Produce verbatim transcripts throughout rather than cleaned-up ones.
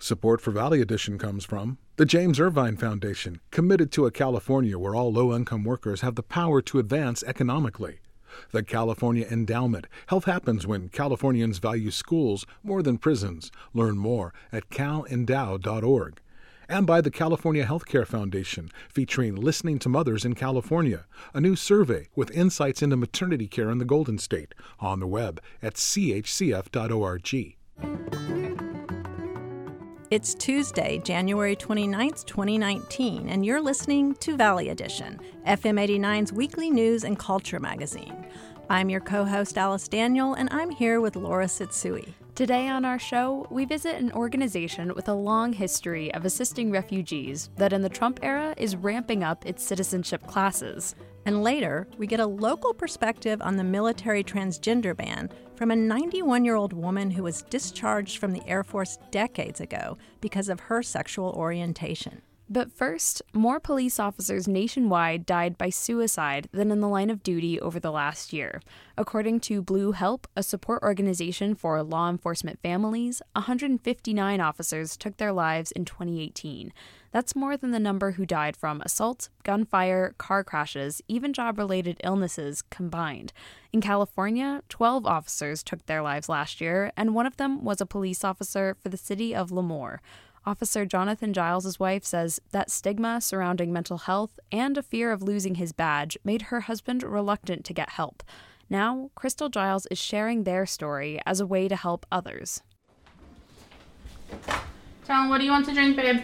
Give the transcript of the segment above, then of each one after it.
Support for Valley Edition comes from the James Irvine Foundation, committed to a California where all low-income workers have the power to advance economically. The California Endowment. Health happens when Californians value schools more than prisons. Learn more at cal endow dot org. And by the California Healthcare Foundation, featuring Listening to Mothers in California, a new survey with insights into maternity care in the Golden State, on the web at c h c f dot org. It's Tuesday, January twenty-ninth, twenty nineteen, and you're listening to Valley Edition, F M eighty-nine's weekly news and culture magazine. I'm your co-host, Alice Daniel, and I'm here with Laura Sitsui. Today on our show, we visit an organization with a long history of assisting refugees that in the Trump era is ramping up its citizenship classes. And later, we get a local perspective on the military transgender ban from a ninety-one-year-old woman who was discharged from the Air Force decades ago because of her sexual orientation. But first, more police officers nationwide died by suicide than in the line of duty over the last year. According to Blue Help, a support organization for law enforcement families, one hundred fifty-nine officers took their lives in twenty eighteen. That's more than the number who died from assault, gunfire, car crashes, even job-related illnesses combined. In California, twelve officers took their lives last year, and one of them was a police officer for the city of Lemoore. Officer Jonathan Giles' wife says that stigma surrounding mental health and a fear of losing his badge made her husband reluctant to get help. Now, Crystal Giles is sharing their story as a way to help others. Tell what do you want to drink, babe?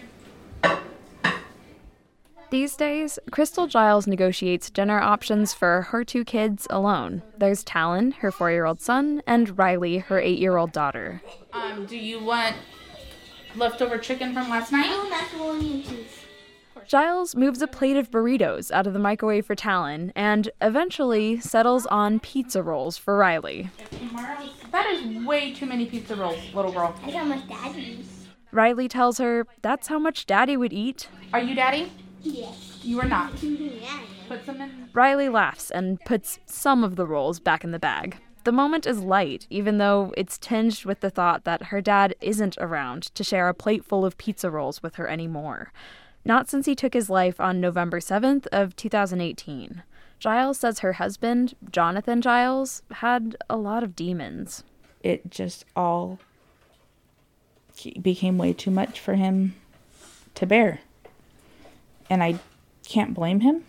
These days, Crystal Giles negotiates dinner options for her two kids alone. There's Talon, her four-year-old son, and Riley, her eight-year-old daughter. Um, do you want leftover chicken from last night? No macaroni and cheese. Giles moves a plate of burritos out of the microwave for Talon and eventually settles on pizza rolls for Riley. That is way too many pizza rolls, little girl. That's how much Daddy eats. Riley tells her that's how much Daddy would eat. Are you Daddy? Yes. You are not. Yeah. Put some in. Riley laughs and puts some of the rolls back in the bag. The moment is light, even though it's tinged with the thought that her dad isn't around to share a plate full of pizza rolls with her anymore. Not since he took his life on November seventh of two thousand eighteen. Giles says her husband, Jonathan Giles, had a lot of demons. It just all became way too much for him to bear. And I can't blame him,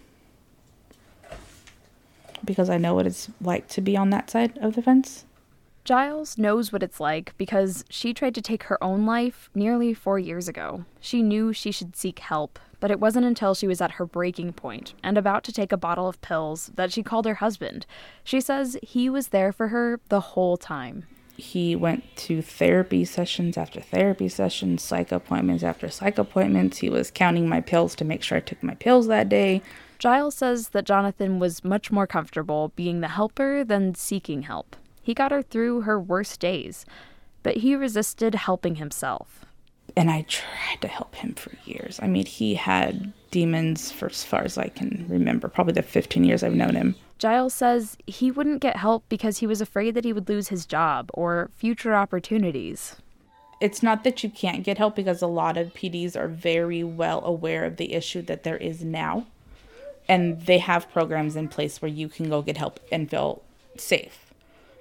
because I know what it's like to be on that side of the fence. Giles knows what it's like because she tried to take her own life nearly four years ago. She knew she should seek help, but it wasn't until she was at her breaking point and about to take a bottle of pills that she called her husband. She says he was there for her the whole time. He went to therapy sessions after therapy sessions, psych appointments after psych appointments. He was counting my pills to make sure I took my pills that day. Giles says that Jonathan was much more comfortable being the helper than seeking help. He got her through her worst days, but he resisted helping himself. And I tried to help him for years. I mean, he had demons for as far as I can remember, probably the fifteen years I've known him. Giles says he wouldn't get help because he was afraid that he would lose his job or future opportunities. It's not that you can't get help, because a lot of P Ds are very well aware of the issue that there is now. And they have programs in place where you can go get help and feel safe.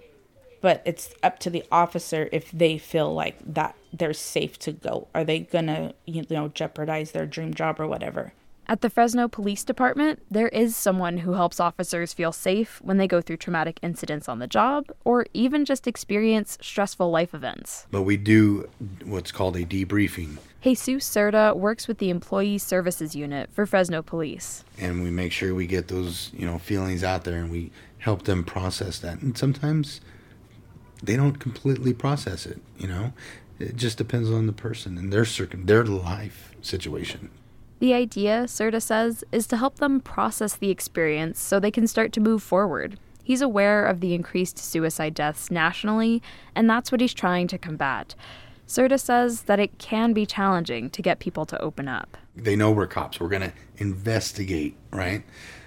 But it's up to the officer if they feel like that they're safe to go. Are they going to, you know, jeopardize their dream job or whatever? At the Fresno Police Department, there is someone who helps officers feel safe when they go through traumatic incidents on the job or even just experience stressful life events. But we do what's called a debriefing. Jesus Serta works with the Employee Services Unit for Fresno Police. And we make sure we get those, you know, feelings out there and we help them process that. And sometimes they don't completely process it, you know. It just depends on the person and their circum- their life situation. The idea, Serta says, is to help them process the experience so they can start to move forward. He's aware of the increased suicide deaths nationally, and that's what he's trying to combat. Serta says that it can be challenging to get people to open up. They know we're cops. We're going to investigate, right?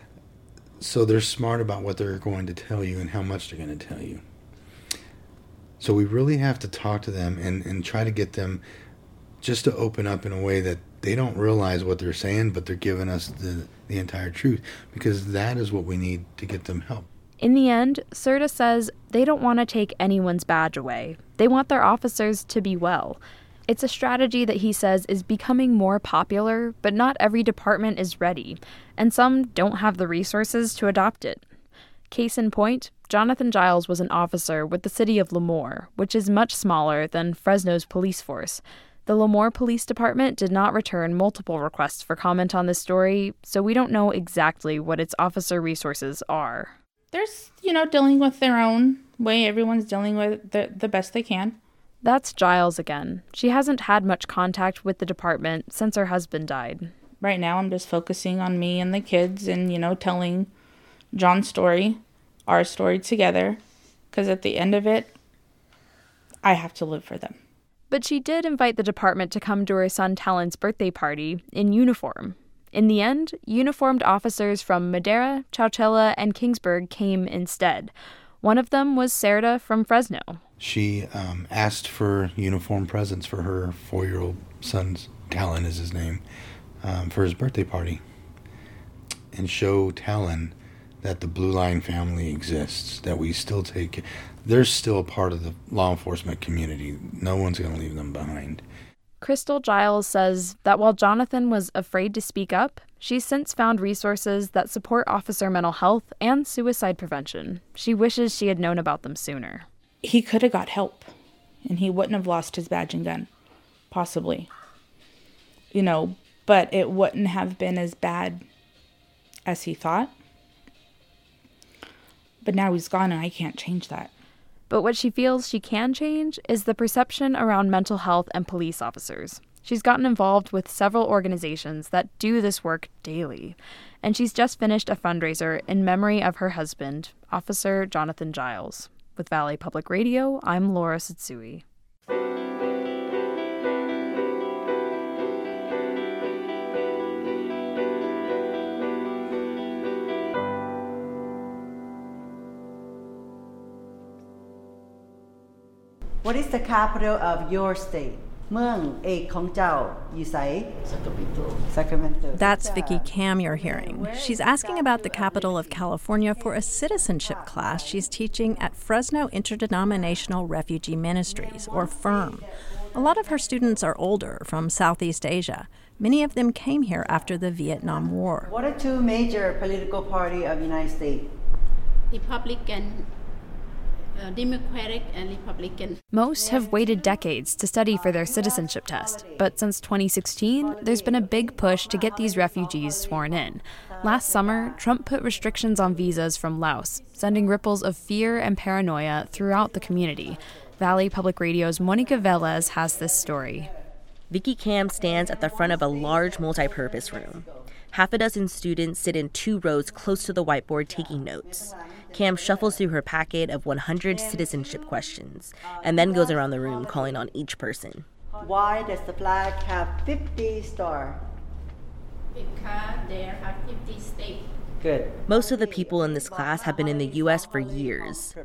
So they're smart about what they're going to tell you and how much they're going to tell you. So we really have to talk to them and, and try to get them just to open up in a way that they don't realize what they're saying, but they're giving us the, the entire truth, because that is what we need to get them help. In the end, Serta says they don't want to take anyone's badge away. They want their officers to be well. It's a strategy that he says is becoming more popular, but not every department is ready, and some don't have the resources to adopt it. Case in point, Jonathan Giles was an officer with the city of Lemoore, which is much smaller than Fresno's police force. The Lemoore Police Department did not return multiple requests for comment on this story, so we don't know exactly what its officer resources are. There's, you know, dealing with their own way. Everyone's dealing with the, the best they can. That's Giles again. She hasn't had much contact with the department since her husband died. Right now, I'm just focusing on me and the kids and, you know, telling John's story, our story together, because at the end of it, I have to live for them. But she did invite the department to come to her son Talon's birthday party in uniform. In the end, uniformed officers from Madera, Chowchilla, and Kingsburg came instead. One of them was Serta from Fresno. She um, asked for uniform presents for her four-year-old son's, Talon is his name, um, for his birthday party, and show Talon that the Blue Line family exists, that we still take, they're still a part of the law enforcement community. No one's going to leave them behind. Crystal Giles says that while Jonathan was afraid to speak up, she's since found resources that support officer mental health and suicide prevention. She wishes she had known about them sooner. He could have got help, and he wouldn't have lost his badge and gun, possibly. You know, but it wouldn't have been as bad as he thought. But now he's gone, and I can't change that. But what she feels she can change is the perception around mental health and police officers. She's gotten involved with several organizations that do this work daily, and she's just finished a fundraiser in memory of her husband, Officer Jonathan Giles. With Valley Public Radio, I'm Laura Tsutsui. What is the capital of your state? เมืองเอกของเจ้าอยู่ไส Sacramento. That's Vicky Kam you're hearing. She's asking about the capital of California for a citizenship class she's teaching at Fresno Interdenominational Refugee Ministries, or FIRM. A lot of her students are older, from Southeast Asia. Many of them came here after the Vietnam War. What are two major political parties of the United States? Republican. Uh, Democratic and Republican. Most have waited decades to study for their citizenship test, but since twenty sixteen, there's been a big push to get these refugees sworn in. Last summer, Trump put restrictions on visas from Laos, sending ripples of fear and paranoia throughout the community. Valley Public Radio's Monica Velez has this story. Vicky Kam stands at the front of a large multi-purpose room. Half a dozen students sit in two rows close to the whiteboard taking notes. Kam shuffles through her packet of one hundred citizenship questions and then goes around the room calling on each person. Why does the flag have fifty stars? Because there are fifty states. Good. Most of the people in this class have been in the U S for years.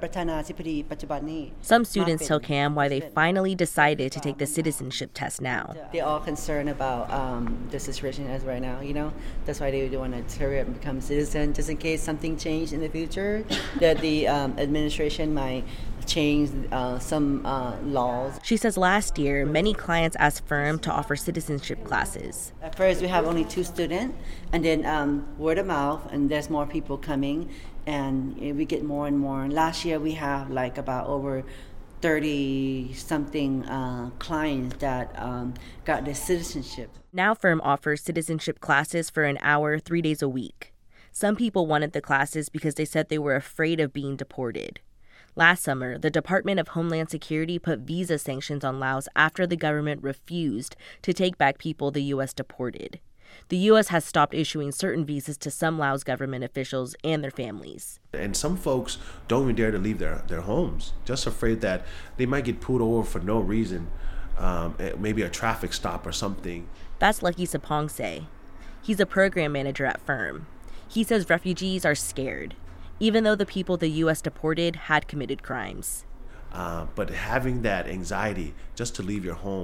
Some students tell Kam why they finally decided to take the citizenship test now. They're all concerned about um, the situation as right now, you know? That's why they want to hurry up and become citizen, just in case something changed in the future, that the um, administration might change uh, some uh, laws. She says last year, many clients asked FIRM to offer citizenship classes. At first, we have only two students, and then um, word of mouth, and there's more people coming, and we get more and more. Last year, we have like about over thirty-something uh, clients that um, got the citizenship. Now FIRM offers citizenship classes for an hour, three days a week. Some people wanted the classes because they said they were afraid of being deported. Last summer, the Department of Homeland Security put visa sanctions on Laos after the government refused to take back people the U S deported. The U S has stopped issuing certain visas to some Laos government officials and their families. And some folks don't even dare to leave their, their homes, just afraid that they might get pulled over for no reason, um, maybe a traffic stop or something. That's Lucky Sapongse. He's a program manager at FIRM. He says refugees are scared, even though the people the U S deported had committed crimes. Uh, but having that anxiety just to leave your home,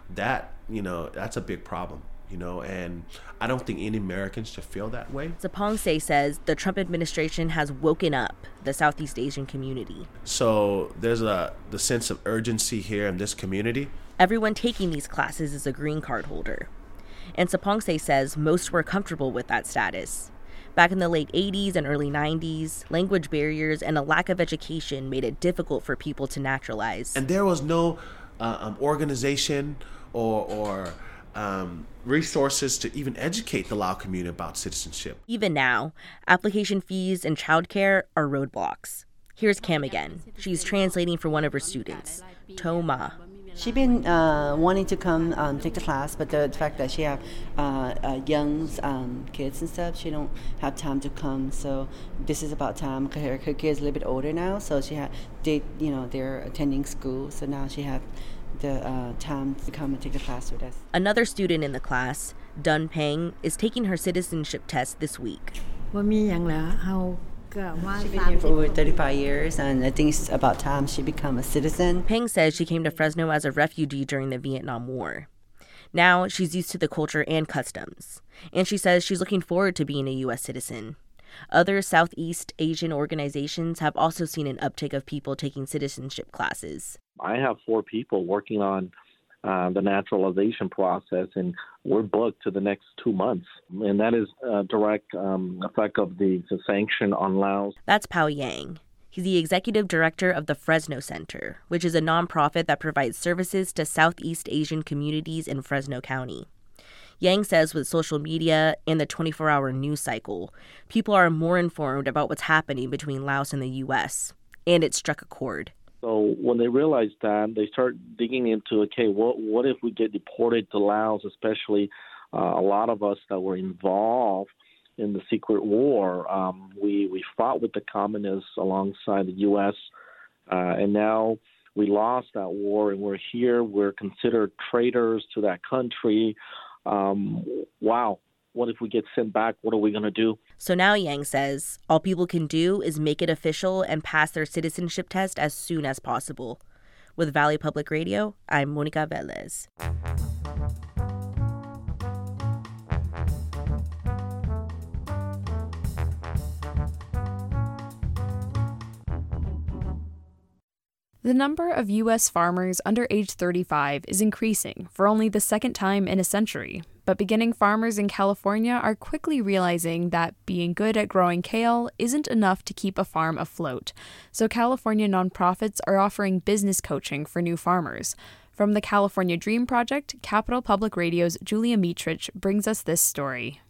that, you know, that's a big problem. You know, and I don't think any Americans should feel that way. Sapongse says the Trump administration has woken up the Southeast Asian community. So there's a the sense of urgency here in this community. Everyone taking these classes is a green card holder. And Sapongse says most were comfortable with that status. Back in the late eighties and early nineties, language barriers and a lack of education made it difficult for people to naturalize. And there was no uh, um, organization or or Um, resources to even educate the Lao community about citizenship. Even now, application fees and childcare are roadblocks. Here's Cam again. She's translating for one of her students, To Ma. She's been uh, wanting to come um, take the class, but the fact that she have uh, uh, young um, kids and stuff, she don't have time to come. So this is about time. Her, her kids a little bit older now, so she had they you know they're attending school, so now she have the uh, time to come and take the class with us. Another student in the class, Dun Peng, is taking her citizenship test this week. She's been here for over thirty-five years, and I think it's about time she become a citizen. Peng says she came to Fresno as a refugee during the Vietnam War. Now she's used to the culture and customs, and she says she's looking forward to being a U S citizen. Other Southeast Asian organizations have also seen an uptick of people taking citizenship classes. I have four people working on uh, the naturalization process, and we're booked to the next two months. And that is a direct um, effect of the, the sanction on Laos. That's Pao Yang. He's the executive director of the Fresno Center, which is a nonprofit that provides services to Southeast Asian communities in Fresno County. Yang says with social media and the twenty-four hour news cycle, people are more informed about what's happening between Laos and the U S, and it struck a chord. So when they realized that, they start digging into, okay, what what if we get deported to Laos, especially uh, a lot of us that were involved in the secret war. Um, we, we fought with the communists alongside the U S, uh, and now we lost that war, and we're here. We're considered traitors to that country. Um, wow, what if we get sent back? What are we going to do? So now Yang says all people can do is make it official and pass their citizenship test as soon as possible. With Valley Public Radio, I'm Monica Velez. The number of U S farmers under age thirty-five is increasing for only the second time in a century. But beginning farmers in California are quickly realizing that being good at growing kale isn't enough to keep a farm afloat. So California nonprofits are offering business coaching for new farmers. From the California Dream Project, Capital Public Radio's Julia Mietrich brings us this story.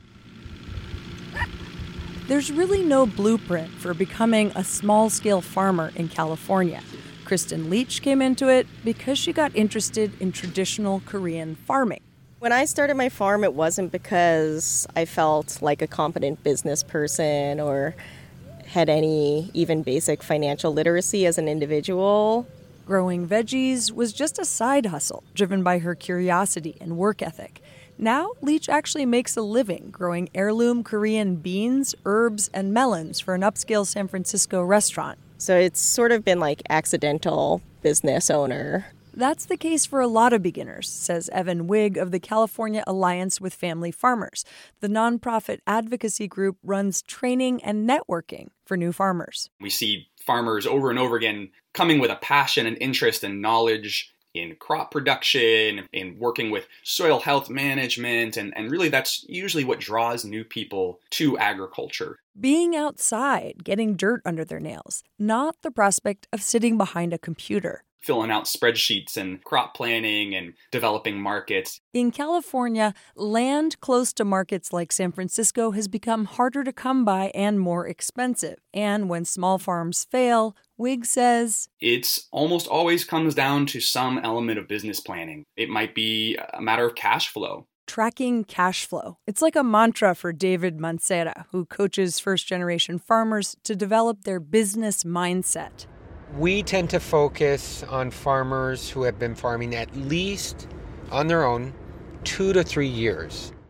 There's really no blueprint for becoming a small-scale farmer in California. Kristen Leach came into it because she got interested in traditional Korean farming. When I started my farm, it wasn't because I felt like a competent business person or had any even basic financial literacy as an individual. Growing veggies was just a side hustle driven by her curiosity and work ethic. Now, Leach actually makes a living growing heirloom Korean beans, herbs, and melons for an upscale San Francisco restaurant. So it's sort of been like accidental business owner. That's the case for a lot of beginners, says Evan Wigg of the California Alliance with Family Farmers. The nonprofit advocacy group runs training and networking for new farmers. We see farmers over and over again coming with a passion and interest and knowledge in crop production, in working with soil health management, and, and really that's usually what draws new people to agriculture. Being outside, getting dirt under their nails, not the prospect of sitting behind a computer. Filling out spreadsheets and crop planning and developing markets. In California, land close to markets like San Francisco has become harder to come by and more expensive. And when small farms fail, Wigg says, it's almost always comes down to some element of business planning. It might be a matter of cash flow. Tracking cash flow. It's like a mantra for David Mancera, who coaches first-generation farmers to develop their business mindset. We tend to focus on farmers who have been farming at least on their own two to three years.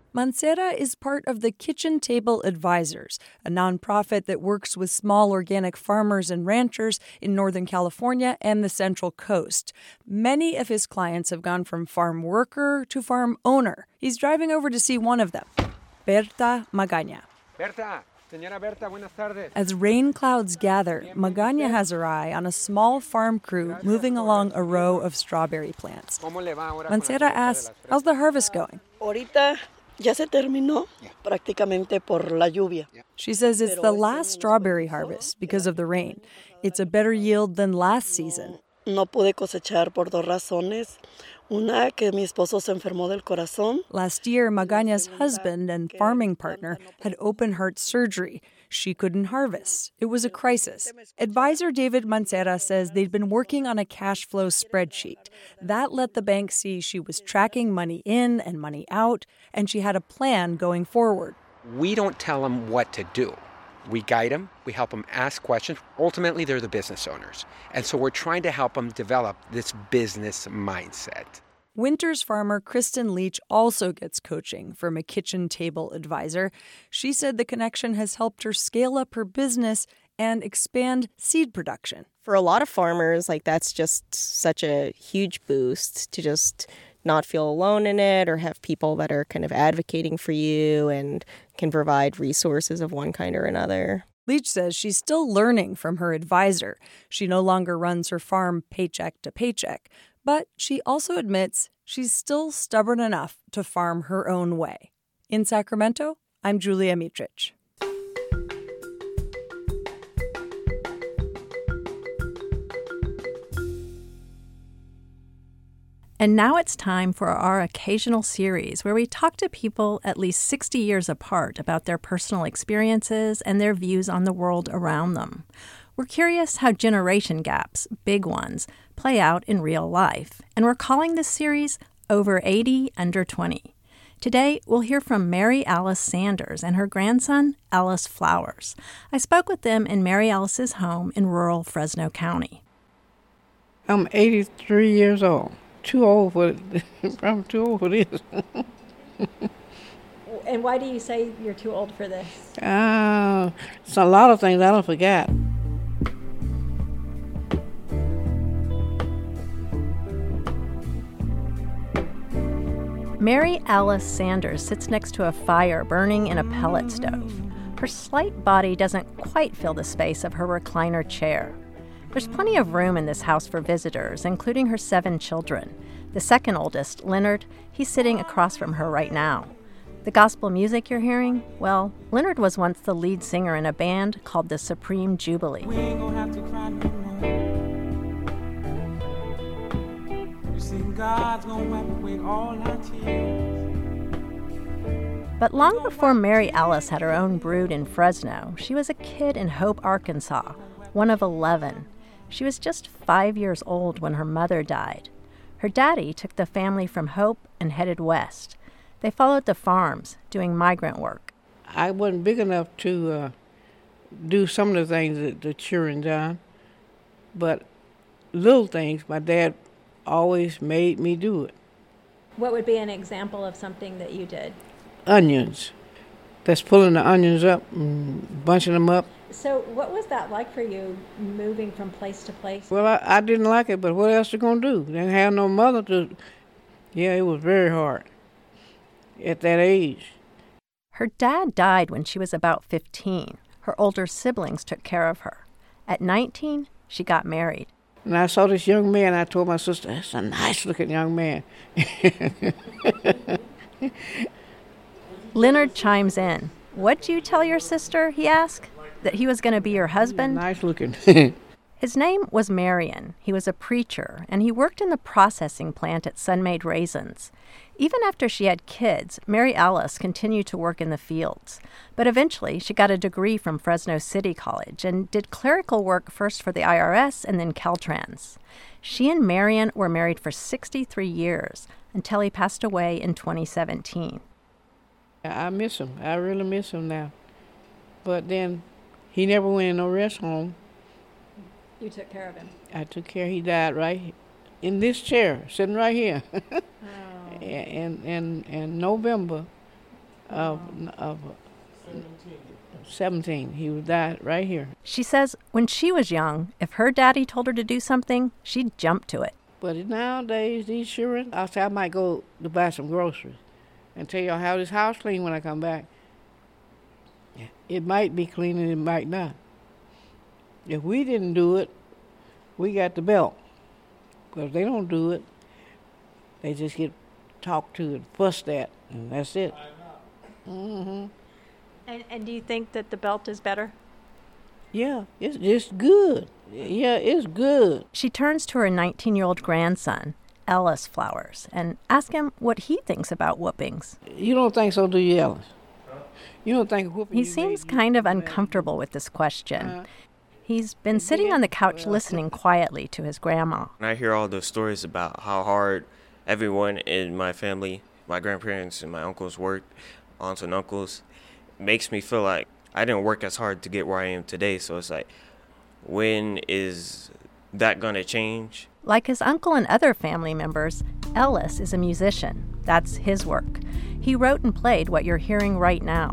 Mancera is part of the Kitchen Table Advisors, a nonprofit that works with small organic farmers and ranchers in Northern California and the Central Coast. Many of his clients have gone from farm worker to farm owner. He's driving over to see one of them, Berta Magaña. Berta, señora Berta, buenas tardes. As rain clouds gather, Magaña has her eye on a small farm crew moving along a row of strawberry plants. Mancera asks, how's the harvest going? Ahorita ya se terminó prácticamente por la lluvia. She says it's the last strawberry harvest because of the rain. It's a better yield than last season. No pude cosechar por dos razones. Una, que mi esposo se enfermó del corazón. Last year, Magaña's husband and farming partner had open heart surgery. She couldn't harvest. It was a crisis. Advisor David Mancera says they'd been working on a cash flow spreadsheet. That let the bank see she was tracking money in and money out, and she had a plan going forward. We don't tell them what to do. We guide them. We help them ask questions. Ultimately, they're the business owners. And so we're trying to help them develop this business mindset. Winters farmer Kristen Leach also gets coaching from a kitchen table advisor. She said the connection has helped her scale up her business and expand seed production. For a lot of farmers, like that's just such a huge boost to just not feel alone in it or have people that are kind of advocating for you and can provide resources of one kind or another. Leach says she's still learning from her advisor. She no longer runs her farm paycheck to paycheck, but she also admits she's still stubborn enough to farm her own way. In Sacramento, I'm Julia Mitrich. And now it's time for our occasional series where we talk to people at least sixty years apart about their personal experiences and their views on the world around them. We're curious how generation gaps, big ones, play out in real life, and we're calling this series Over eighty, Under twenty. Today, we'll hear from Mary Alice Sanders and her grandson, Ellis Flowers. I spoke with them in Mary Alice's home in rural Fresno County. I'm eighty-three years old. Too old for it. I'm too old for this. And why do you say you're too old for this? Uh, it's a lot of things I don't forget. Mary Alice Sanders sits next to a fire burning in a pellet stove. Her slight body doesn't quite fill the space of her recliner chair. There's plenty of room in this house for visitors, including her seven children. The second oldest, Leonard, he's sitting across from her right now. The gospel music you're hearing? Well, Leonard was once the lead singer in a band called the Supreme Jubilee. We ain't gonna have to cry no more. You see, God's gonna wipe away all our tears. But long before Mary Alice had her own brood in Fresno, she was a kid in Hope, Arkansas, one of eleven. She was just five years old when her mother died. Her daddy took the family from Hope and headed west. They followed the farms, doing migrant work. I wasn't big enough to uh, do some of the things that the children done, but little things my dad always made me do it. What would be an example of something that you did? Onions. That's pulling the onions up and bunching them up. So what was that like for you, moving from place to place? Well, I, I didn't like it, but what else you gonna do? Didn't have no mother to... Yeah, it was very hard at that age. Her dad died when she was about fifteen. Her older siblings took care of her. At nineteen, she got married. And I saw this young man, I told my sister, that's a nice-looking young man. Leonard chimes in. What'd you tell your sister, he asked? That he was going to be your husband? Nice looking. His name was Marion. He was a preacher, and he worked in the processing plant at Sun-Made Raisins. Even after she had kids, Mary Alice continued to work in the fields. But eventually, she got a degree from Fresno City College and did clerical work first for the I R S and then Caltrans. She and Marion were married for sixty-three years until he passed away in twenty seventeen. I miss him. I really miss him now. But then he never went in no rest home. You took care of him? I took care. He died right in this chair, sitting right here. Oh. in, in, in November of, of seventeen. He was died right here. She says when she was young, if her daddy told her to do something, she'd jump to it. But nowadays, these children, I say I might go to buy some groceries and tell y'all how this house clean when I come back. It might be clean and it might not. If we didn't do it, we got the belt. But if they don't do it, they just get talked to and fussed at, and that's it. Mm-hmm. And, and do you think that the belt is better? Yeah, it's it's good. Yeah, it's good. She turns to her nineteen-year-old grandson, Ellis Flowers, and asks him what he thinks about whoopings. You don't think so, do you, Ellis? You don't think whooping He seems kind of uncomfortable with this question. He's been sitting on the couch listening quietly to his grandma. And I hear all the stories about how hard everyone in my family, my grandparents and my uncles worked, aunts and uncles. It makes me feel like I didn't work as hard to get where I am today. So it's like, when is that going to change? Like his uncle and other family members, Ellis is a musician. That's his work. He wrote and played what you're hearing right now.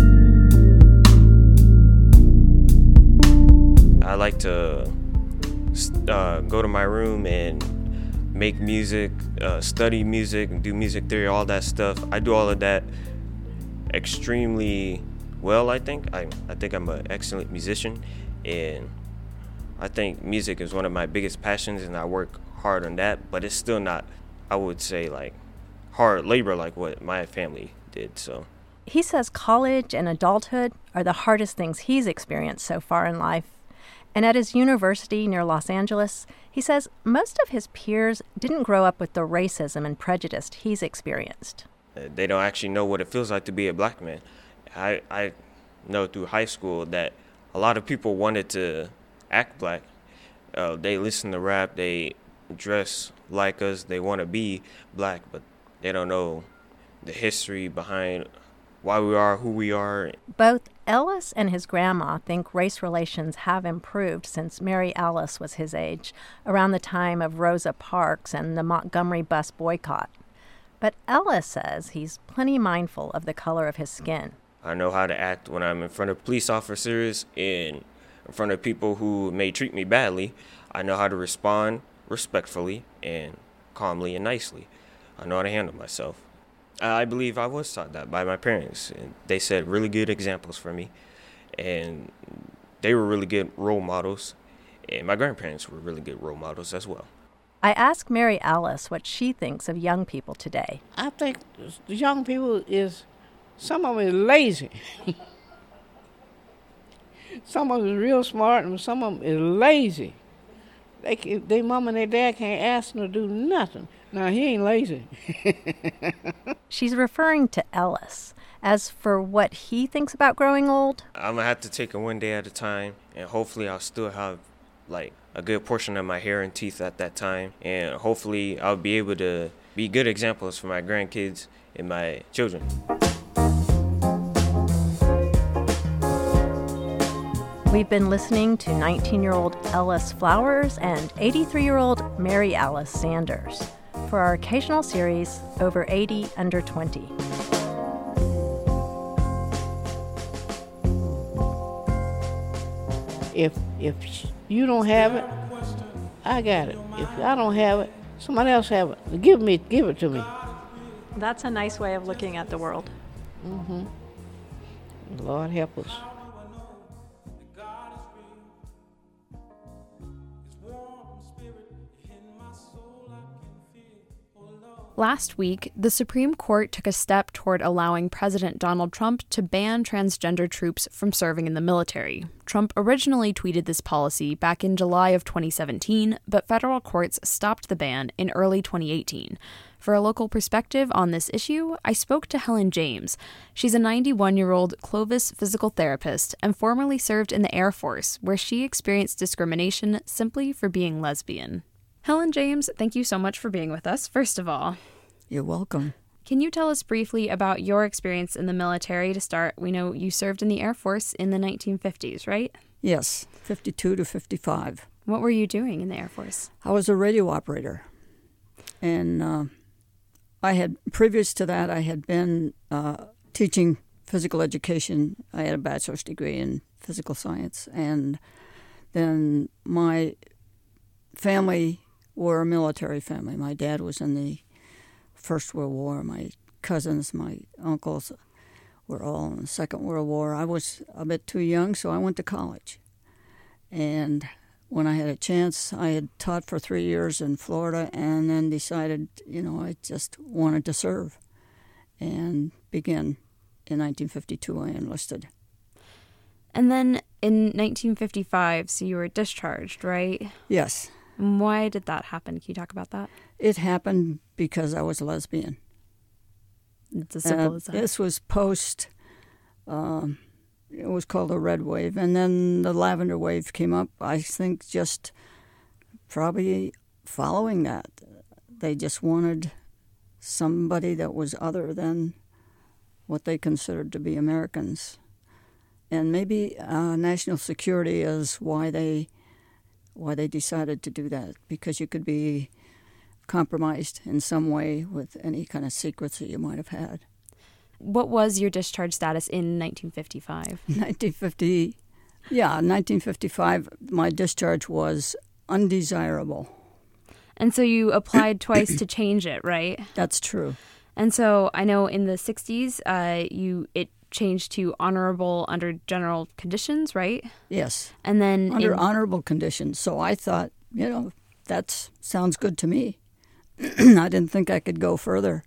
I like to uh, go to my room and make music, uh, study music, do music theory, all that stuff. I do all of that extremely well, I think. I, I think I'm an excellent musician, and I think music is one of my biggest passions, and I work hard on that, but it's still not, I would say, like hard labor like what my family did. So he says college and adulthood are the hardest things he's experienced so far in life. And at his university near Los Angeles, he says most of his peers didn't grow up with the racism and prejudice he's experienced. They don't actually know what it feels like to be a black man. I, I know through high school that a lot of people wanted to act black. Uh, they listen to rap, they dress like us, they want to be black, but they don't know the history behind why we are who we are. Both Ellis and his grandma think race relations have improved since Mary Alice was his age, around the time of Rosa Parks and the Montgomery bus boycott. But Ellis says he's plenty mindful of the color of his skin. I know how to act when I'm in front of police officers and in front of people who may treat me badly. I know how to respond respectfully and calmly and nicely. I know how to handle myself. I believe I was taught that by my parents. And they set really good examples for me, and they were really good role models, and my grandparents were really good role models as well. I asked Mary Alice what she thinks of young people today. I think the young people is, some of them is lazy. Some of them is real smart, and some of them is lazy. They can, they mom and their dad can't ask them to do nothing. Now, he ain't lazy. She's referring to Ellis. As for what he thinks about growing old, I'm going to have to take it one day at a time, and hopefully I'll still have, like, a good portion of my hair and teeth at that time, and hopefully I'll be able to be good examples for my grandkids and my children. We've been listening to nineteen-year-old Ellis Flowers and eighty-three-year-old Mary Alice Sanders for our occasional series, Over eighty, Under twenty. If if you don't have it, I got it. If I don't have it, somebody else have it. Give me, give it to me. That's a nice way of looking at the world. Mm-hmm. Lord help us. Last week, the Supreme Court took a step toward allowing President Donald Trump to ban transgender troops from serving in the military. Trump originally tweeted this policy back in July of twenty seventeen, but federal courts stopped the ban in early twenty eighteen. For a local perspective on this issue, I spoke to Helen James. She's a ninety-one-year-old Clovis physical therapist and formerly served in the Air Force, where she experienced discrimination simply for being lesbian. Helen James, thank you so much for being with us, first of all. You're welcome. Can you tell us briefly about your experience in the military to start? We know you served in the Air Force in the nineteen fifties, right? Yes, fifty-two to fifty-five. What were you doing in the Air Force? I was a radio operator. And uh, I had, previous to that, I had been uh, teaching physical education. I had a bachelor's degree in physical science, and then my family were a military family. My dad was in the First World War. My cousins, my uncles were all in the Second World War. I was a bit too young, so I went to college. And when I had a chance, I had taught for three years in Florida and then decided, you know, I just wanted to serve. And began in nineteen fifty-two, I enlisted. And then in nineteen fifty-five, so you were discharged, right? Yes. And why did that happen? Can you talk about that? It happened because I was a lesbian. It's as simple uh, as that. This was post, um, it was called the Red Wave, and then the Lavender Wave came up, I think just probably following that. They just wanted somebody that was other than what they considered to be Americans. And maybe uh, national security is why they why they decided to do that, because you could be compromised in some way with any kind of secrets that you might have had. What was your discharge status in nineteen fifty-five? nineteen fifty, yeah, nineteen fifty-five, my discharge was undesirable. And so you applied twice to change it, right? That's true. And so I know in the sixties, uh, you it changed to honorable under general conditions, right? Yes. And then under in, honorable conditions. So I thought, you know, that sounds good to me. I didn't think I could go further.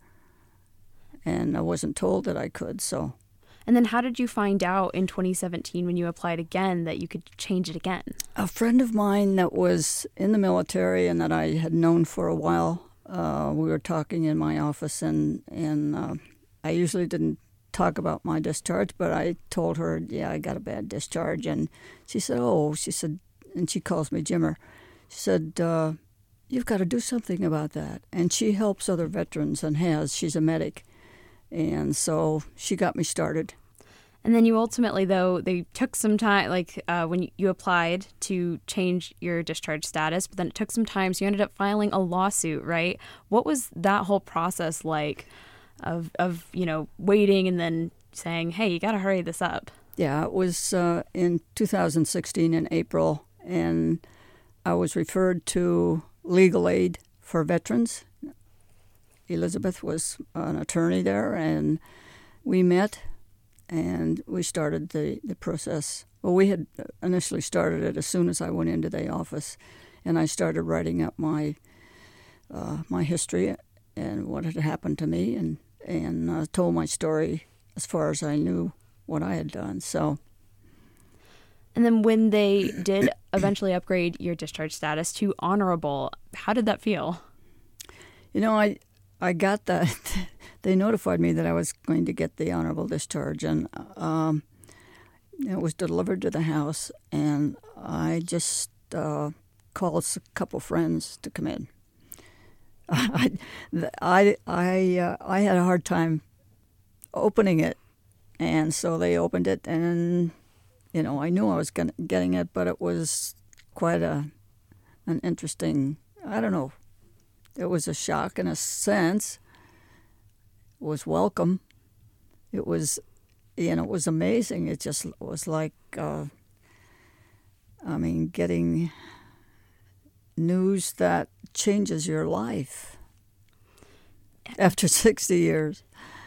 And I wasn't told that I could, so. And then how did you find out in twenty seventeen when you applied again that you could change it again? A friend of mine that was in the military and that I had known for a while, uh, we were talking in my office, and, and uh, I usually didn't talk about my discharge, but I told her, yeah, I got a bad discharge. And she said, oh, she said, and she calls me Jimmer. She said, uh, you've got to do something about that. And she helps other veterans and has. She's a medic. And so she got me started. And then you ultimately, though, they took some time, like uh, when you, you applied to change your discharge status, but then it took some time, so you ended up filing a lawsuit, right? What was that whole process like of, of you know, waiting and then saying, hey, you got to hurry this up? Yeah, it was uh, in two thousand sixteen in April, and I was referred to legal aid for veterans. Elizabeth was an attorney there, and we met, and we started the, the process. Well, we had initially started it as soon as I went into the office, and I started writing up my uh, my history and what had happened to me, and, and uh, told my story as far as I knew what I had done. So. And then when they did eventually upgrade your discharge status to honorable, how did that feel? You know, I I got that. They notified me that I was going to get the honorable discharge, and um, it was delivered to the house, and I just uh, called a couple friends to come in. I I I, uh, I had a hard time opening it, and so they opened it, and you know, I knew I was gonna, getting it, but it was quite a an interesting, I don't know, it was a shock in a sense. It was welcome. It was, you know, it was amazing. It just was like, uh, I mean, getting news that changes your life after sixty years.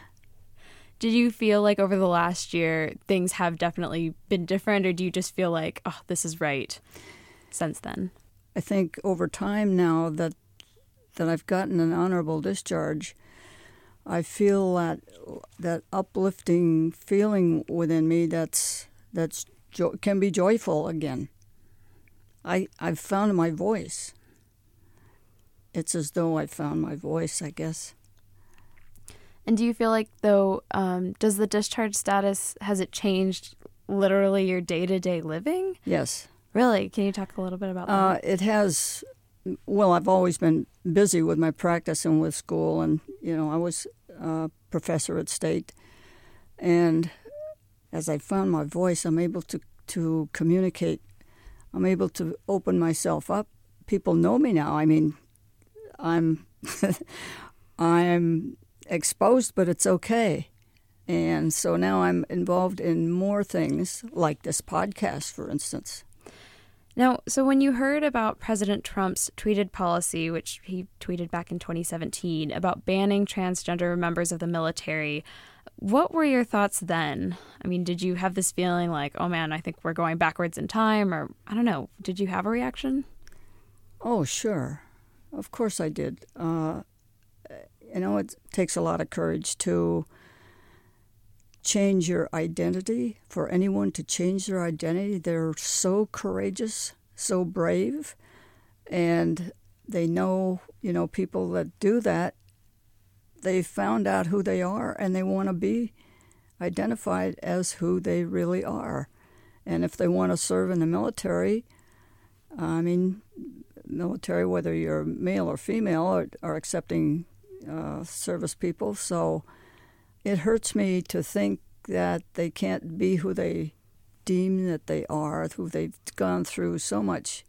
Did you feel like over the last year things have definitely been different, or do you just feel like, oh, this is right since then? I think over time now that that I've gotten an honorable discharge, I feel that that uplifting feeling within me that's that's jo- can be joyful again. I I've found my voice. It's as though I found my voice, I guess. And do you feel like, though, um, does the discharge status, has it changed literally your day-to-day living? Yes. Really? Can you talk a little bit about that? Uh, it has. Well, I've always been busy with my practice and with school, and, you know, I was a professor at State. And as I found my voice, I'm able to, to communicate. I'm able to open myself up. People know me now. I mean, I'm I'm exposed, but it's okay. And so now I'm involved in more things like this podcast, for instance. Now, so when you heard about President Trump's tweeted policy, which he tweeted back in twenty seventeen, about banning transgender members of the military, what were your thoughts then? I mean, did you have this feeling like, oh man, I think we're going backwards in time? Or, I don't know, did you have a reaction? Oh, sure. Of course I did. Uh, you know, it takes a lot of courage to change your identity, for anyone to change their identity. They're so courageous, so brave, and they know, you know, people that do that, they found out who they are, and they want to be identified as who they really are. And if they want to serve in the military, I mean, military, whether you're male or female, are, are accepting uh, service people. So it hurts me to think that they can't be who they deem that they are, who they've gone through so much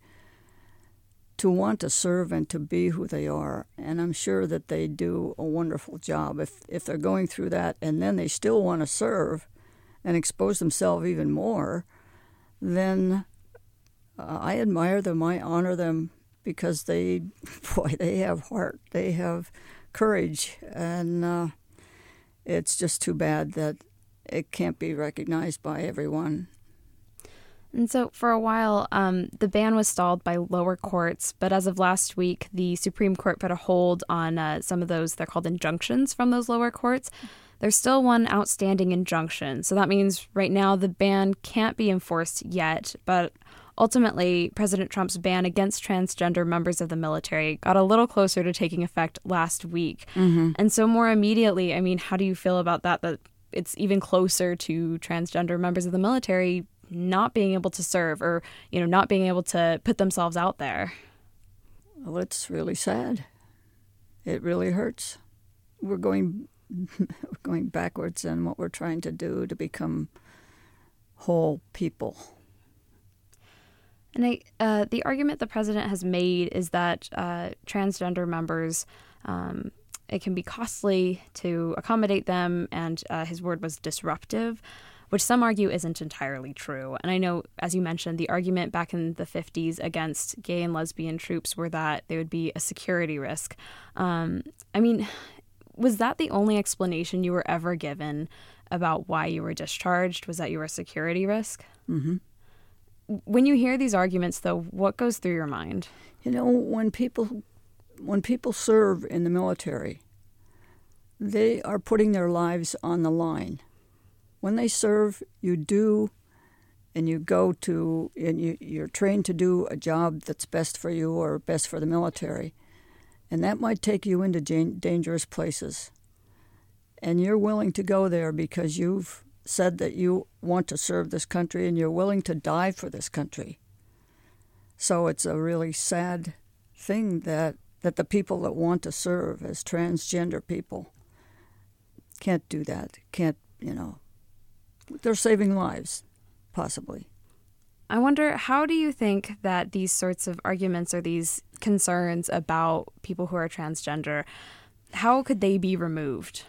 to want to serve and to be who they are. And I'm sure that they do a wonderful job. If if they're going through that and then they still want to serve and expose themselves even more, then uh, I admire them, I honor them, because they, boy, they have heart, they have courage, and uh, it's just too bad that it can't be recognized by everyone. And so for a while, um, the ban was stalled by lower courts, but as of last week, the Supreme Court put a hold on uh, some of those, they're called injunctions from those lower courts. There's still one outstanding injunction, so that means right now the ban can't be enforced yet, but ultimately, President Trump's ban against transgender members of the military got a little closer to taking effect last week. Mm-hmm. And so more immediately, I mean, how do you feel about that, that it's even closer to transgender members of the military not being able to serve, or, you know, not being able to put themselves out there? Well, it's really sad. It really hurts. We're going we're going backwards in what we're trying to do to become whole people. And I, uh, the argument the president has made is that uh, transgender members, um, it can be costly to accommodate them, and uh, his word was disruptive, which some argue isn't entirely true. And I know, as you mentioned, the argument back in the fifties against gay and lesbian troops were that they would be a security risk. Um, I mean, was that the only explanation you were ever given about why you were discharged? Was that you were a security risk? Mm-hmm. When you hear these arguments, though, what goes through your mind? You know, when people when people serve in the military, they are putting their lives on the line. When they serve, you do, and you go to, and you, you're trained to do a job that's best for you or best for the military. And that might take you into dangerous places. And you're willing to go there because you've said that you want to serve this country and you're willing to die for this country. So it's a really sad thing that, that the people that want to serve as transgender people can't do that, can't, you know, they're saving lives, possibly. I wonder, how do you think that these sorts of arguments or these concerns about people who are transgender, how could they be removed?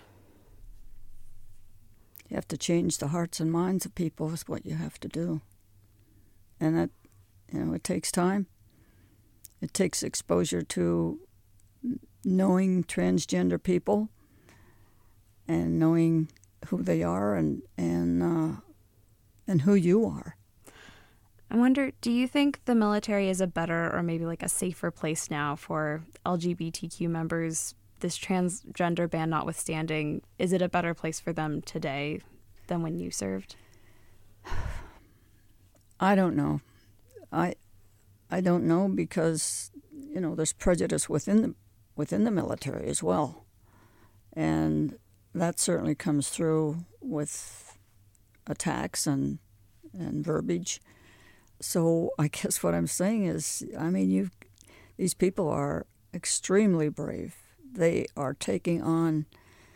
You have to change the hearts and minds of people is what you have to do. And that, you know, it takes time. It takes exposure to knowing transgender people and knowing who they are and and uh, and who you are. I wonder, do you think the military is a better or maybe like a safer place now for L G B T Q members, this transgender ban notwithstanding? Is it a better place for them today than when you served? I don't know. I I don't know because, you know, there's prejudice within the within the military as well. And that certainly comes through with attacks and and verbiage. So I guess what I'm saying is, I mean, you, these people are extremely brave. They are taking on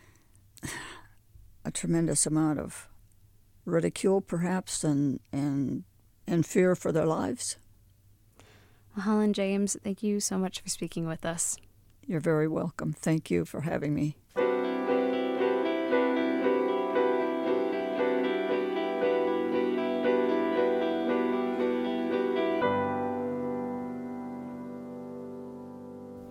a tremendous amount of ridicule, perhaps, and and and fear for their lives. Well, Helen James, thank you so much for speaking with us. You're very welcome. Thank you for having me.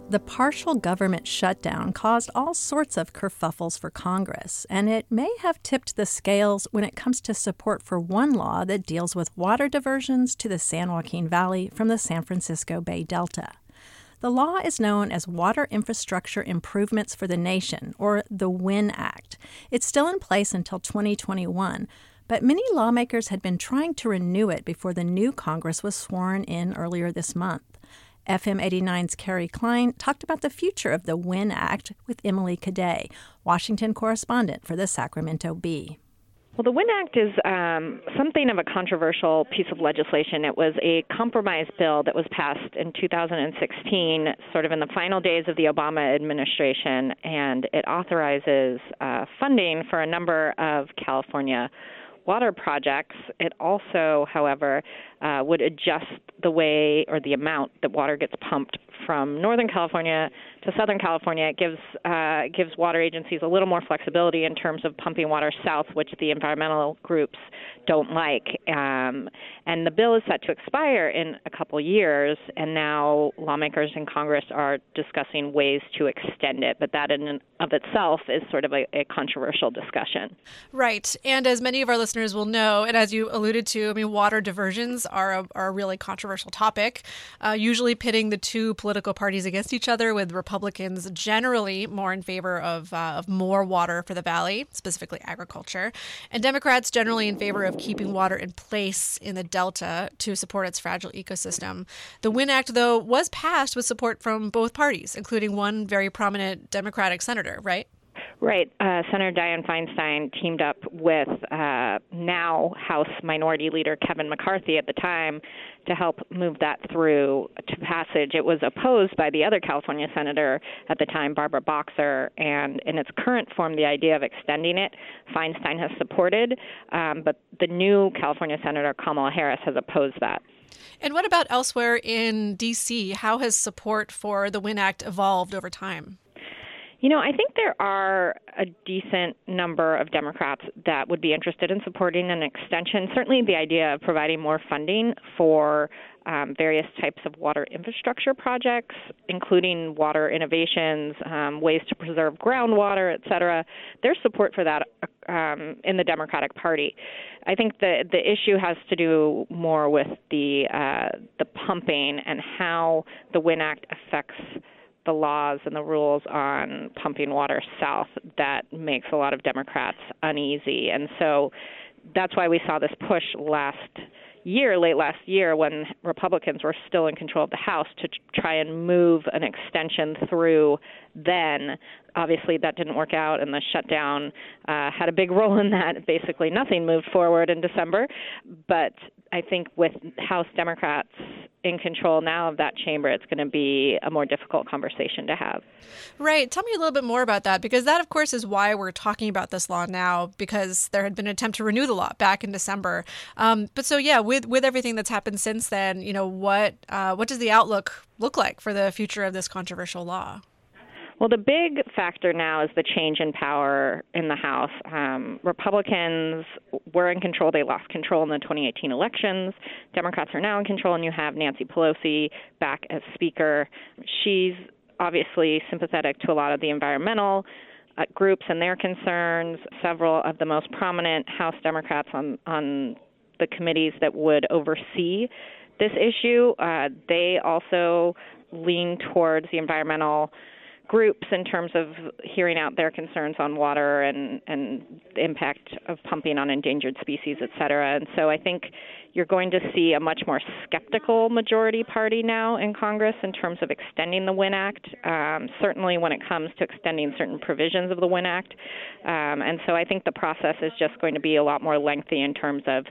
The partial government shutdown caused all sorts of kerfuffles for Congress, and it may have tipped the scales when it comes to support for one law that deals with water diversions to the San Joaquin Valley from the San Francisco Bay Delta. The law is known as Water Infrastructure Improvements for the Nation, or the WIN Act. It's still in place until twenty twenty-one, but many lawmakers had been trying to renew it before the new Congress was sworn in earlier this month. F M eighty-nine's Carrie Klein talked about the future of the WIN Act with Emily Cadet, Washington correspondent for the Sacramento Bee. Well, the WIN Act is um, something of a controversial piece of legislation. It was a compromise bill that was passed in two thousand sixteen, sort of in the final days of the Obama administration, and it authorizes uh, funding for a number of California water projects. It also, however, uh, would adjust the way or the amount that water gets pumped from Northern California to Southern California. It gives uh, gives water agencies a little more flexibility in terms of pumping water south, which the environmental groups don't like. Um, and the bill is set to expire in a couple years, and now lawmakers in Congress are discussing ways to extend it. But that in and of itself is sort of a, a controversial discussion. Right. And as many of our listeners will know, and as you alluded to, I mean, water diversions are a, are a really controversial topic, uh, usually pitting the two political parties against each other, with Republicans generally more in favor of, uh, of more water for the valley, specifically agriculture, and Democrats generally in favor of keeping water in place in the Delta to support its fragile ecosystem. The WIN Act, though, was passed with support from both parties, including one very prominent Democratic senator, right? Right. Uh, Senator Dianne Feinstein teamed up with uh, now House Minority Leader Kevin McCarthy at the time to help move that through to passage. It was opposed by the other California senator at the time, Barbara Boxer, and in its current form, the idea of extending it, Feinstein has supported, um, but the new California Senator Kamala Harris has opposed that. And what about elsewhere in D C? How has support for the WIN Act evolved over time? You know, I think there are a decent number of Democrats that would be interested in supporting an extension. Certainly the idea of providing more funding for um, various types of water infrastructure projects, including water innovations, um, ways to preserve groundwater, et cetera. There's support for that um, in the Democratic Party. I think the the issue has to do more with the uh, the pumping and how the WIN Act affects the laws and the rules on pumping water south. That makes a lot of Democrats uneasy. And so that's why we saw this push last year, late last year, when Republicans were still in control of the House, to try and move an extension through then. Obviously, that didn't work out, and the shutdown uh, had a big role in that. Basically, nothing moved forward in December. But I think with House Democrats in control now of that chamber, it's going to be a more difficult conversation to have. Right. Tell me a little bit more about that, because that, of course, is why we're talking about this law now, because there had been an attempt to renew the law back in December. Um, but so, yeah, with with everything that's happened since then, you know, what uh, what does the outlook look like for the future of this controversial law? Well, the big factor now is the change in power in the House. Um, Republicans were in control. They lost control in the twenty eighteen elections. Democrats are now in control, and you have Nancy Pelosi back as Speaker. She's obviously sympathetic to a lot of the environmental uh, groups and their concerns. Several of the most prominent House Democrats on, on the committees that would oversee this issue, uh, they also lean towards the environmental groups in terms of hearing out their concerns on water and, and the impact of pumping on endangered species, et cetera. And so I think you're going to see a much more skeptical majority party now in Congress in terms of extending the WIN Act, um, certainly when it comes to extending certain provisions of the WIN Act. Um, and so I think the process is just going to be a lot more lengthy in terms of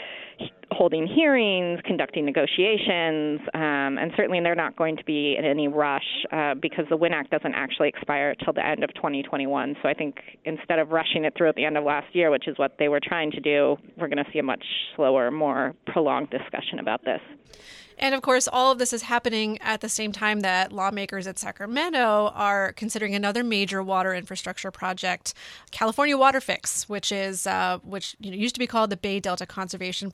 holding hearings, conducting negotiations, um, and certainly they're not going to be in any rush uh, because the WIN Act doesn't actually expire till the end of twenty twenty-one. So I think instead of rushing it through at the end of last year, which is what they were trying to do, we're going to see a much slower, more prolonged discussion about this. And of course, all of this is happening at the same time that lawmakers at Sacramento are considering another major water infrastructure project, California Water Fix, which is uh, which you know, used to be called the Bay Delta Conservation Plan,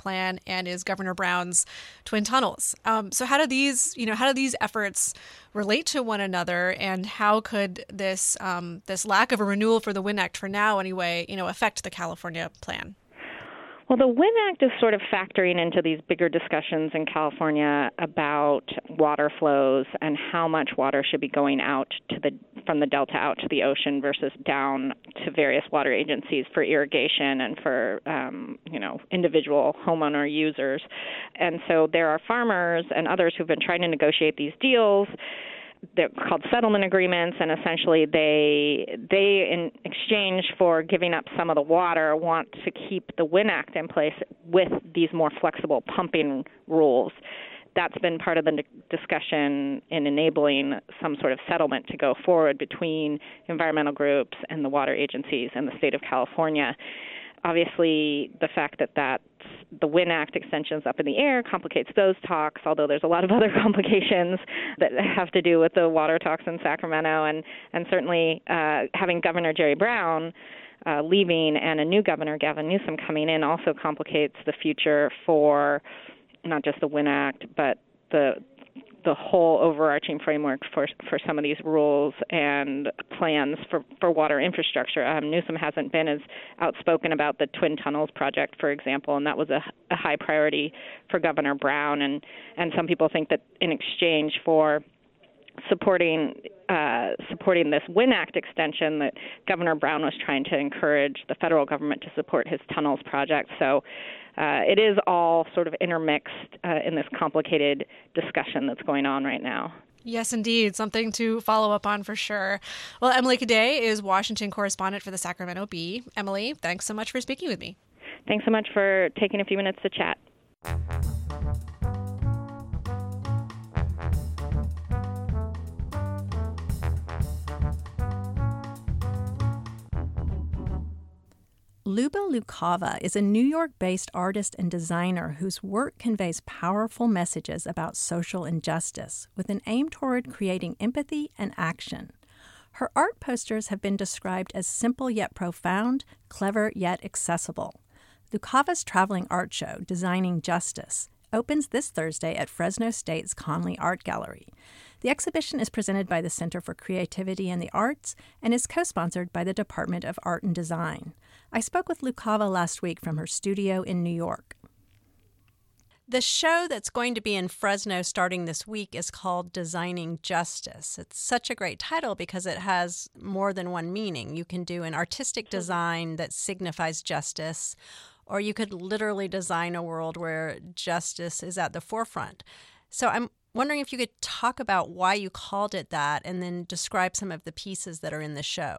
and is Governor Brown's twin tunnels. Um, so how do these, you know, how do these efforts relate to one another, and how could this um, this lack of a renewal for the Wind Act, for now anyway, you know, affect the California plan? Well, the Wind Act is sort of factoring into these bigger discussions in California about water flows and how much water should be going out to the from the delta out to the ocean versus down to various water agencies for irrigation and for um, you know individual homeowner users. And so there are farmers and others who've been trying to negotiate these deals. They're called settlement agreements, and essentially they they in exchange for giving up some of the water want to keep the Wind Act in place with these more flexible pumping rules. That's been part of the discussion in enabling some sort of settlement to go forward between environmental groups and the water agencies and the state of California. Obviously, the fact that that's, the Wind Act extension's up in the air complicates those talks, although there's a lot of other complications that have to do with the water talks in Sacramento, and, and certainly uh, having Governor Jerry Brown uh, leaving and a new governor, Gavin Newsom, coming in also complicates the future for not just the Wind Act, but the the whole overarching framework for for some of these rules and plans for, for water infrastructure. Um, Newsom hasn't been as outspoken about the Twin Tunnels project, for example, and that was a, a high priority for Governor Brown. And, and some people think that in exchange for supporting uh, supporting this Wind Act extension, that Governor Brown was trying to encourage the federal government to support his tunnels project. So uh, it is all sort of intermixed uh, in this complicated discussion that's going on right now. Yes, indeed. Something to follow up on for sure. Well, Emily Cadet is Washington correspondent for the Sacramento Bee. Emily, thanks so much for speaking with me. Thanks so much for taking a few minutes to chat. Luba Lukava is a New York-based artist and designer whose work conveys powerful messages about social injustice with an aim toward creating empathy and action. Her art posters have been described as simple yet profound, clever yet accessible. Lukava's traveling art show, Designing Justice, opens this Thursday at Fresno State's Conley Art Gallery. The exhibition is presented by the Center for Creativity and the Arts and is co-sponsored by the Department of Art and Design. I spoke with Lukava last week from her studio in New York. The show that's going to be in Fresno starting this week is called Designing Justice. It's such a great title because it has more than one meaning. You can do an artistic design that signifies justice, or you could literally design a world where justice is at the forefront. So I'm wondering if you could talk about why you called it that and then describe some of the pieces that are in the show.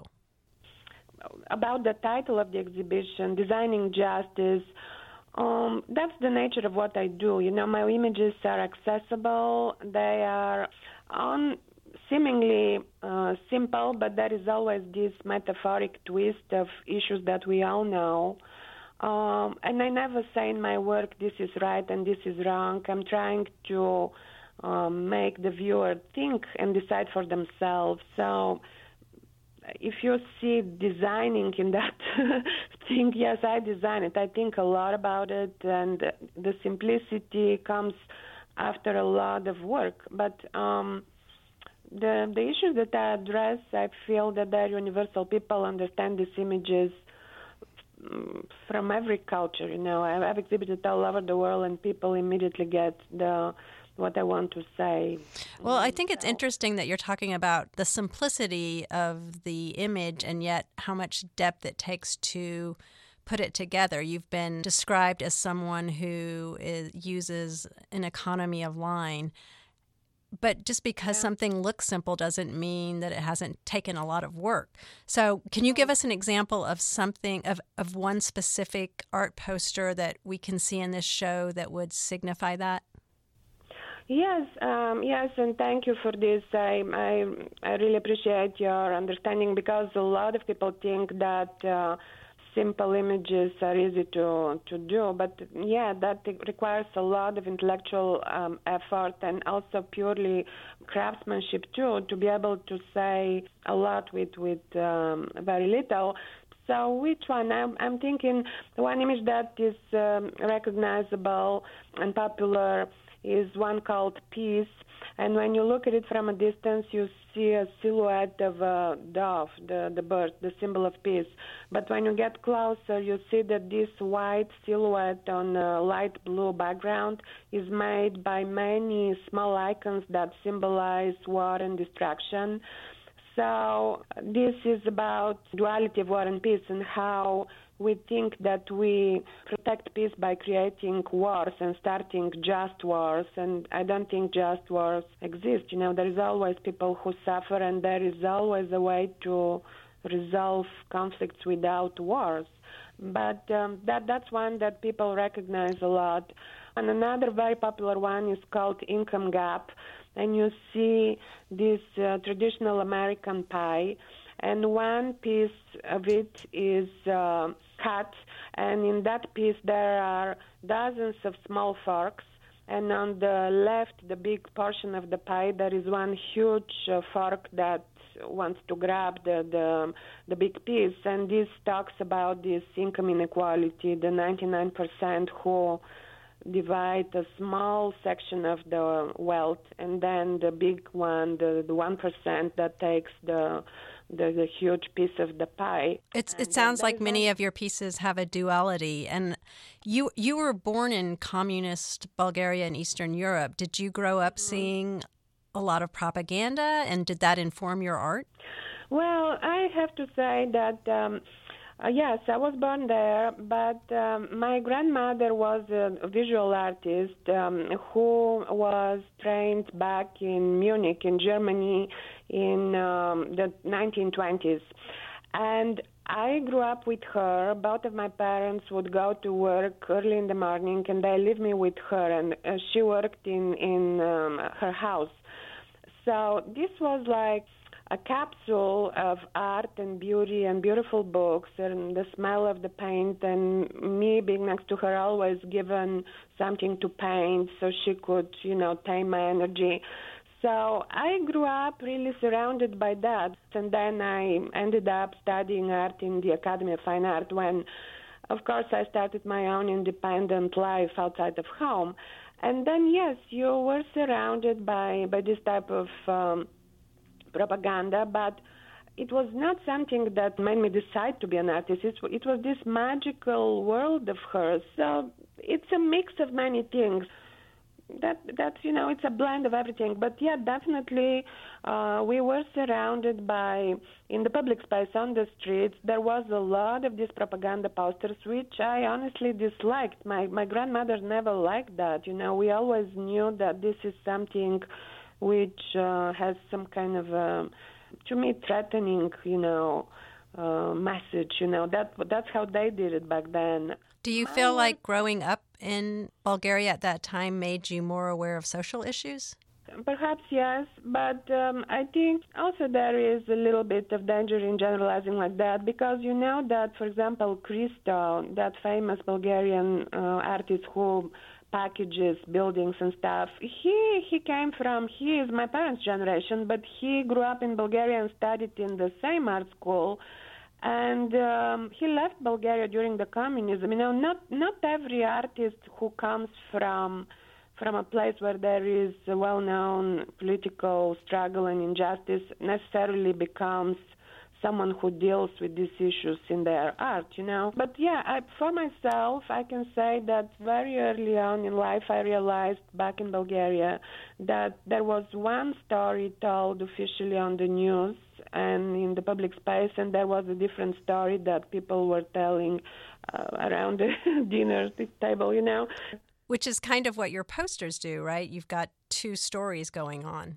About the title of the exhibition, Designing Justice, um, that's the nature of what I do. You know, my images are accessible. They are on seemingly uh, simple, but there is always this metaphoric twist of issues that we all know. Um, and I never say in my work, this is right and this is wrong. I'm trying to um, make the viewer think and decide for themselves. So if you see designing in that thing, yes, I design it. I think a lot about it, and the simplicity comes after a lot of work. But um, the the issues that I address, I feel that they're universal. People understand these images from every culture. You know, I've exhibited all over the world, and people immediately get the what I want to say. Well, I think it's interesting that you're talking about the simplicity of the image and yet how much depth it takes to put it together. You've been described as someone who is, uses an economy of line, but just because yeah. something looks simple doesn't mean that it hasn't taken a lot of work. So can you give us an example of something, of, of one specific art poster that we can see in this show that would signify that? Yes, um, yes, and thank you for this. I, I I really appreciate your understanding, because a lot of people think that uh, simple images are easy to to do, but yeah, that requires a lot of intellectual um, effort and also purely craftsmanship too, to be able to say a lot with with um, very little. So which one? I'm, I'm thinking the one image that is um, recognizable and popular is one called Peace. And when you look at it from a distance, you see a silhouette of a dove, the, the bird, the symbol of peace. But when you get closer, you see that this white silhouette on a light blue background is made by many small icons that symbolize war and destruction. So this is about duality of war and peace and how we think that we protect peace by creating wars and starting just wars. And I don't think just wars exist. You know, there is always people who suffer, and there is always a way to resolve conflicts without wars. But um, that that's one that people recognize a lot. And another very popular one is called Income Gap. And you see this uh, traditional American pie, and one piece of it is uh, cut, and in that piece there are dozens of small forks, and on the left, the big portion of the pie, there is one huge uh, fork that wants to grab the, the the big piece, and this talks about this income inequality, the ninety-nine percent who divide a small section of the wealth, and then the big one, the, the one percent that takes the, the the huge piece of the pie. It's, it sounds like many of your pieces have a duality. And you you were born in communist Bulgaria and Eastern Europe. Did you grow up seeing a lot of propaganda, and did that inform your art? Well, I have to say that um, Uh, yes, I was born there, but um, my grandmother was a visual artist um, who was trained back in Munich, in Germany, in um, the nineteen twenties. And I grew up with her. Both of my parents would go to work early in the morning, and they leave me with her, and uh, she worked in, in um, her house. So this was like a capsule of art and beauty and beautiful books and the smell of the paint, and me being next to her, always given something to paint so she could, you know, tame my energy. So I grew up really surrounded by that, and then I ended up studying art in the Academy of Fine Art when, of course, I started my own independent life outside of home. And then, yes, you were surrounded by, by this type of um, propaganda, but it was not something that made me decide to be an artist. It, it was this magical world of hers. So it's a mix of many things. That that's you know, it's a blend of everything. But yeah, definitely, uh, we were surrounded by, in the public space on the streets, there was a lot of these propaganda posters, which I honestly disliked. My my grandmother never liked that. You know, we always knew that this is something which uh, has some kind of, uh, to me, threatening, you know, uh, message. You know, that that's how they did it back then. Do you feel like growing up in Bulgaria at that time made you more aware of social issues? Perhaps yes, but um, I think also there is a little bit of danger in generalizing like that, because you know that, for example, Christo, that famous Bulgarian uh, artist who packages buildings and stuff, he he came from, he is my parents' generation, but he grew up in Bulgaria and studied in the same art school, and um, he left Bulgaria during the communism. You know, not not every artist who comes from from a place where there is a well-known political struggle and injustice necessarily becomes someone who deals with these issues in their art, you know. But yeah, I, for myself, I can say that very early on in life, I realized back in Bulgaria that there was one story told officially on the news and in the public space, and there was a different story that people were telling uh, around the dinner table, you know. Which is kind of what your posters do, right? You've got two stories going on.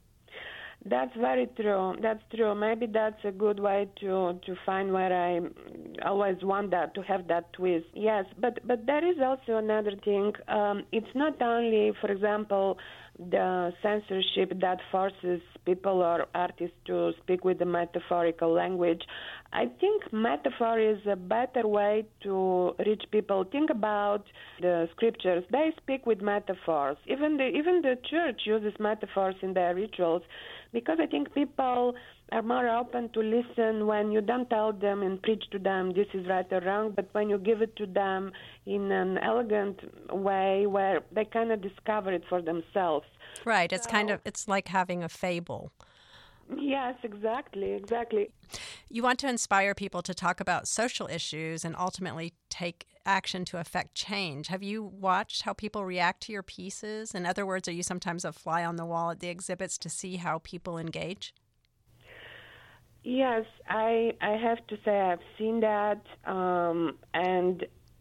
That's very true. That's true. Maybe that's a good way to, to find where I always want that, to have that twist. Yes, but, but there is also another thing. Um, it's not only, for example, the censorship that forces people or artists to speak with the metaphorical language. I think metaphor is a better way to reach people. Think about the scriptures. They speak with metaphors. Even the even the church uses metaphors in their rituals, because I think people are more open to listen when you don't tell them and preach to them this is right or wrong, but when you give it to them in an elegant way where they kind of discover it for themselves. Right. It's so, kind of, it's like having a fable. Yes, exactly, exactly. You want to inspire people to talk about social issues and ultimately take action to affect change. Have you watched how people react to your pieces? In other words, are you sometimes a fly on the wall at the exhibits to see how people engage? Yes, I I have to say I've seen that, um, and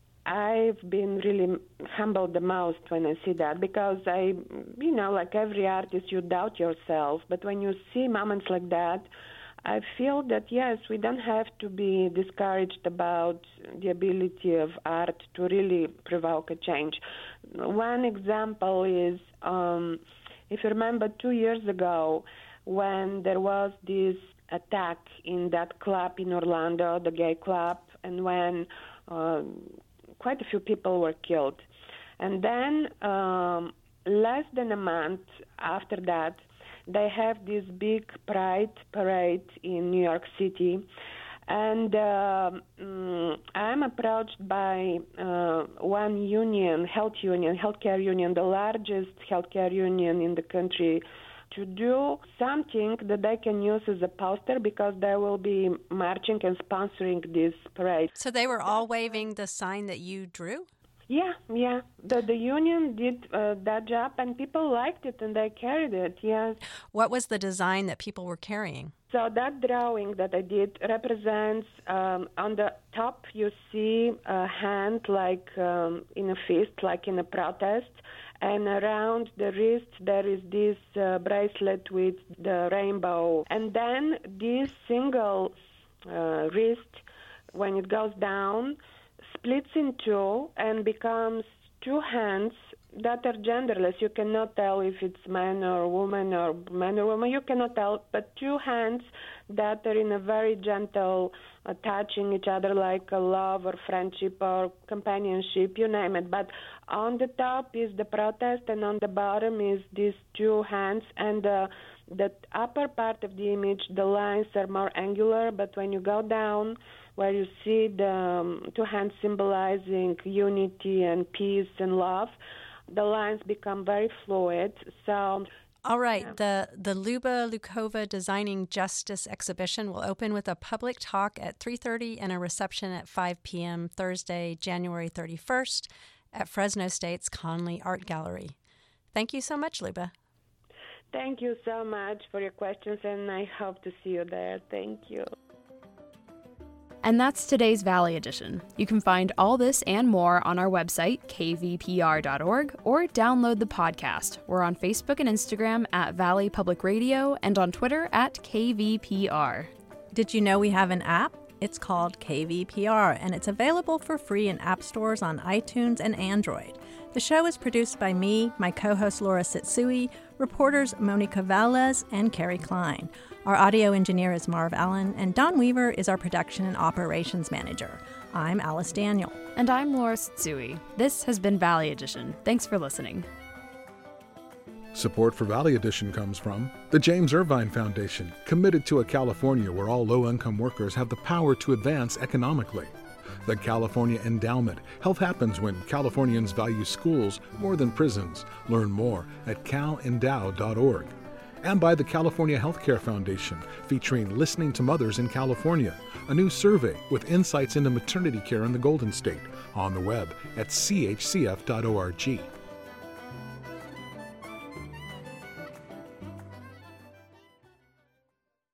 I've been really humbled the most when I see that, because I, you know, like every artist, you doubt yourself. But when you see moments like that, I feel that, yes, we don't have to be discouraged about the ability of art to really provoke a change. One example is, um, if you remember two years ago, when there was this attack in that club in Orlando, the gay club, and when uh, quite a few people were killed. And then um, less than a month after that, they have this big pride parade in New York City. And uh, um, I'm approached by uh, one union, health union, healthcare union, the largest healthcare union in the country, to do something that they can use as a poster, because they will be marching and sponsoring this parade. So they were all waving the sign that you drew? Yeah, yeah. The the union did uh, that job, and people liked it, and they carried it, yes. What was the design that people were carrying? So that drawing that I did represents, um, on the top you see a hand like um, in a fist, like in a protest, and around the wrist there is this uh, bracelet with the rainbow. And then this single uh, wrist, when it goes down, splits in two and becomes two hands that are genderless. You cannot tell if it's man or woman or man or woman. You cannot tell, but two hands that are in a very gentle, uh, touching each other like a love or friendship or companionship, you name it. But on the top is the protest, and on the bottom is these two hands. And uh, the upper part of the image, the lines are more angular, but when you go down, where you see the um, two hands symbolizing unity and peace and love, the lines become very fluid. So, all right, yeah. the the Luba Lukova Designing Justice exhibition will open with a public talk at three thirty and a reception at five p.m. Thursday, January thirty-first at Fresno State's Conley Art Gallery. Thank you so much, Luba. Thank you so much for your questions, and I hope to see you there. Thank you. And that's today's Valley Edition. You can find all this and more on our website, k v p r dot org, or download the podcast. We're on Facebook and Instagram at Valley Public Radio and on Twitter at K V P R. Did you know we have an app? It's called K V P R, and it's available for free in app stores on iTunes and Android. The show is produced by me, my co-host Laura Sitsui, reporters Monica Valles and Carrie Klein. Our audio engineer is Marv Allen, and Don Weaver is our production and operations manager. I'm Alice Daniel. And I'm Laura Sitsui. This has been Valley Edition. Thanks for listening. Support for Valley Edition comes from the James Irvine Foundation, committed to a California where all low-income workers have the power to advance economically. The California Endowment. Health happens when Californians value schools more than prisons. Learn more at cal endow dot org. And by the California Healthcare Foundation, featuring Listening to Mothers in California, a new survey with insights into maternity care in the Golden State, on the web at c h c f dot org.